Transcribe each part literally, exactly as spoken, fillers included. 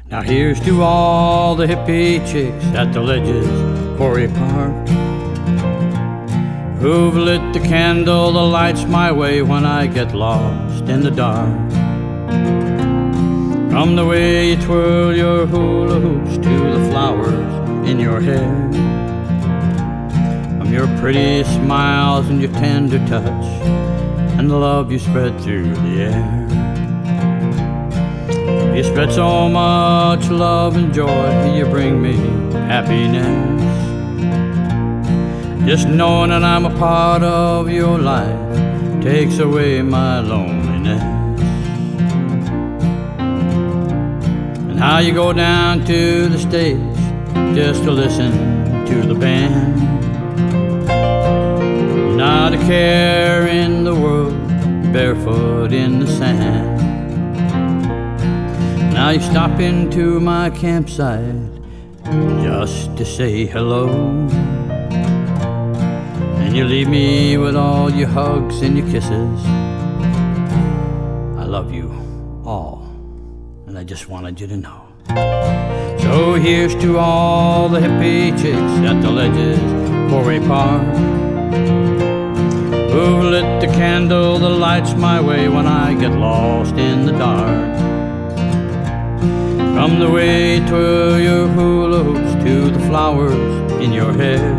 Now here's to all the hippie chicks at the ledges, Quarry Park, who've lit the candle that lights my way when I get lost in the dark. From the way you twirl your hula hoops to the flowers in your hair, from your pretty smiles and your tender touch and the love you spread through the air. You spread so much love and joy, you bring me happiness. Just knowing that I'm a part of your life takes away my loneliness. And how you go down to the stage just to listen to the band, not a care in the world, barefoot in the sand. Now you stop into my campsite just to say hello, and you leave me with all your hugs and your kisses. I love you all, and I just wanted you to know. So here's to all the hippie chicks at the ledges, Quarry Park, who've lit the candle that lights my way when I get lost in the dark. From the way you twirl your hula hoops to the flowers in your hair,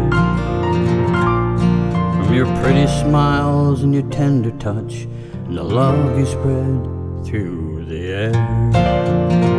from your pretty smiles and your tender touch and the love you spread through the air.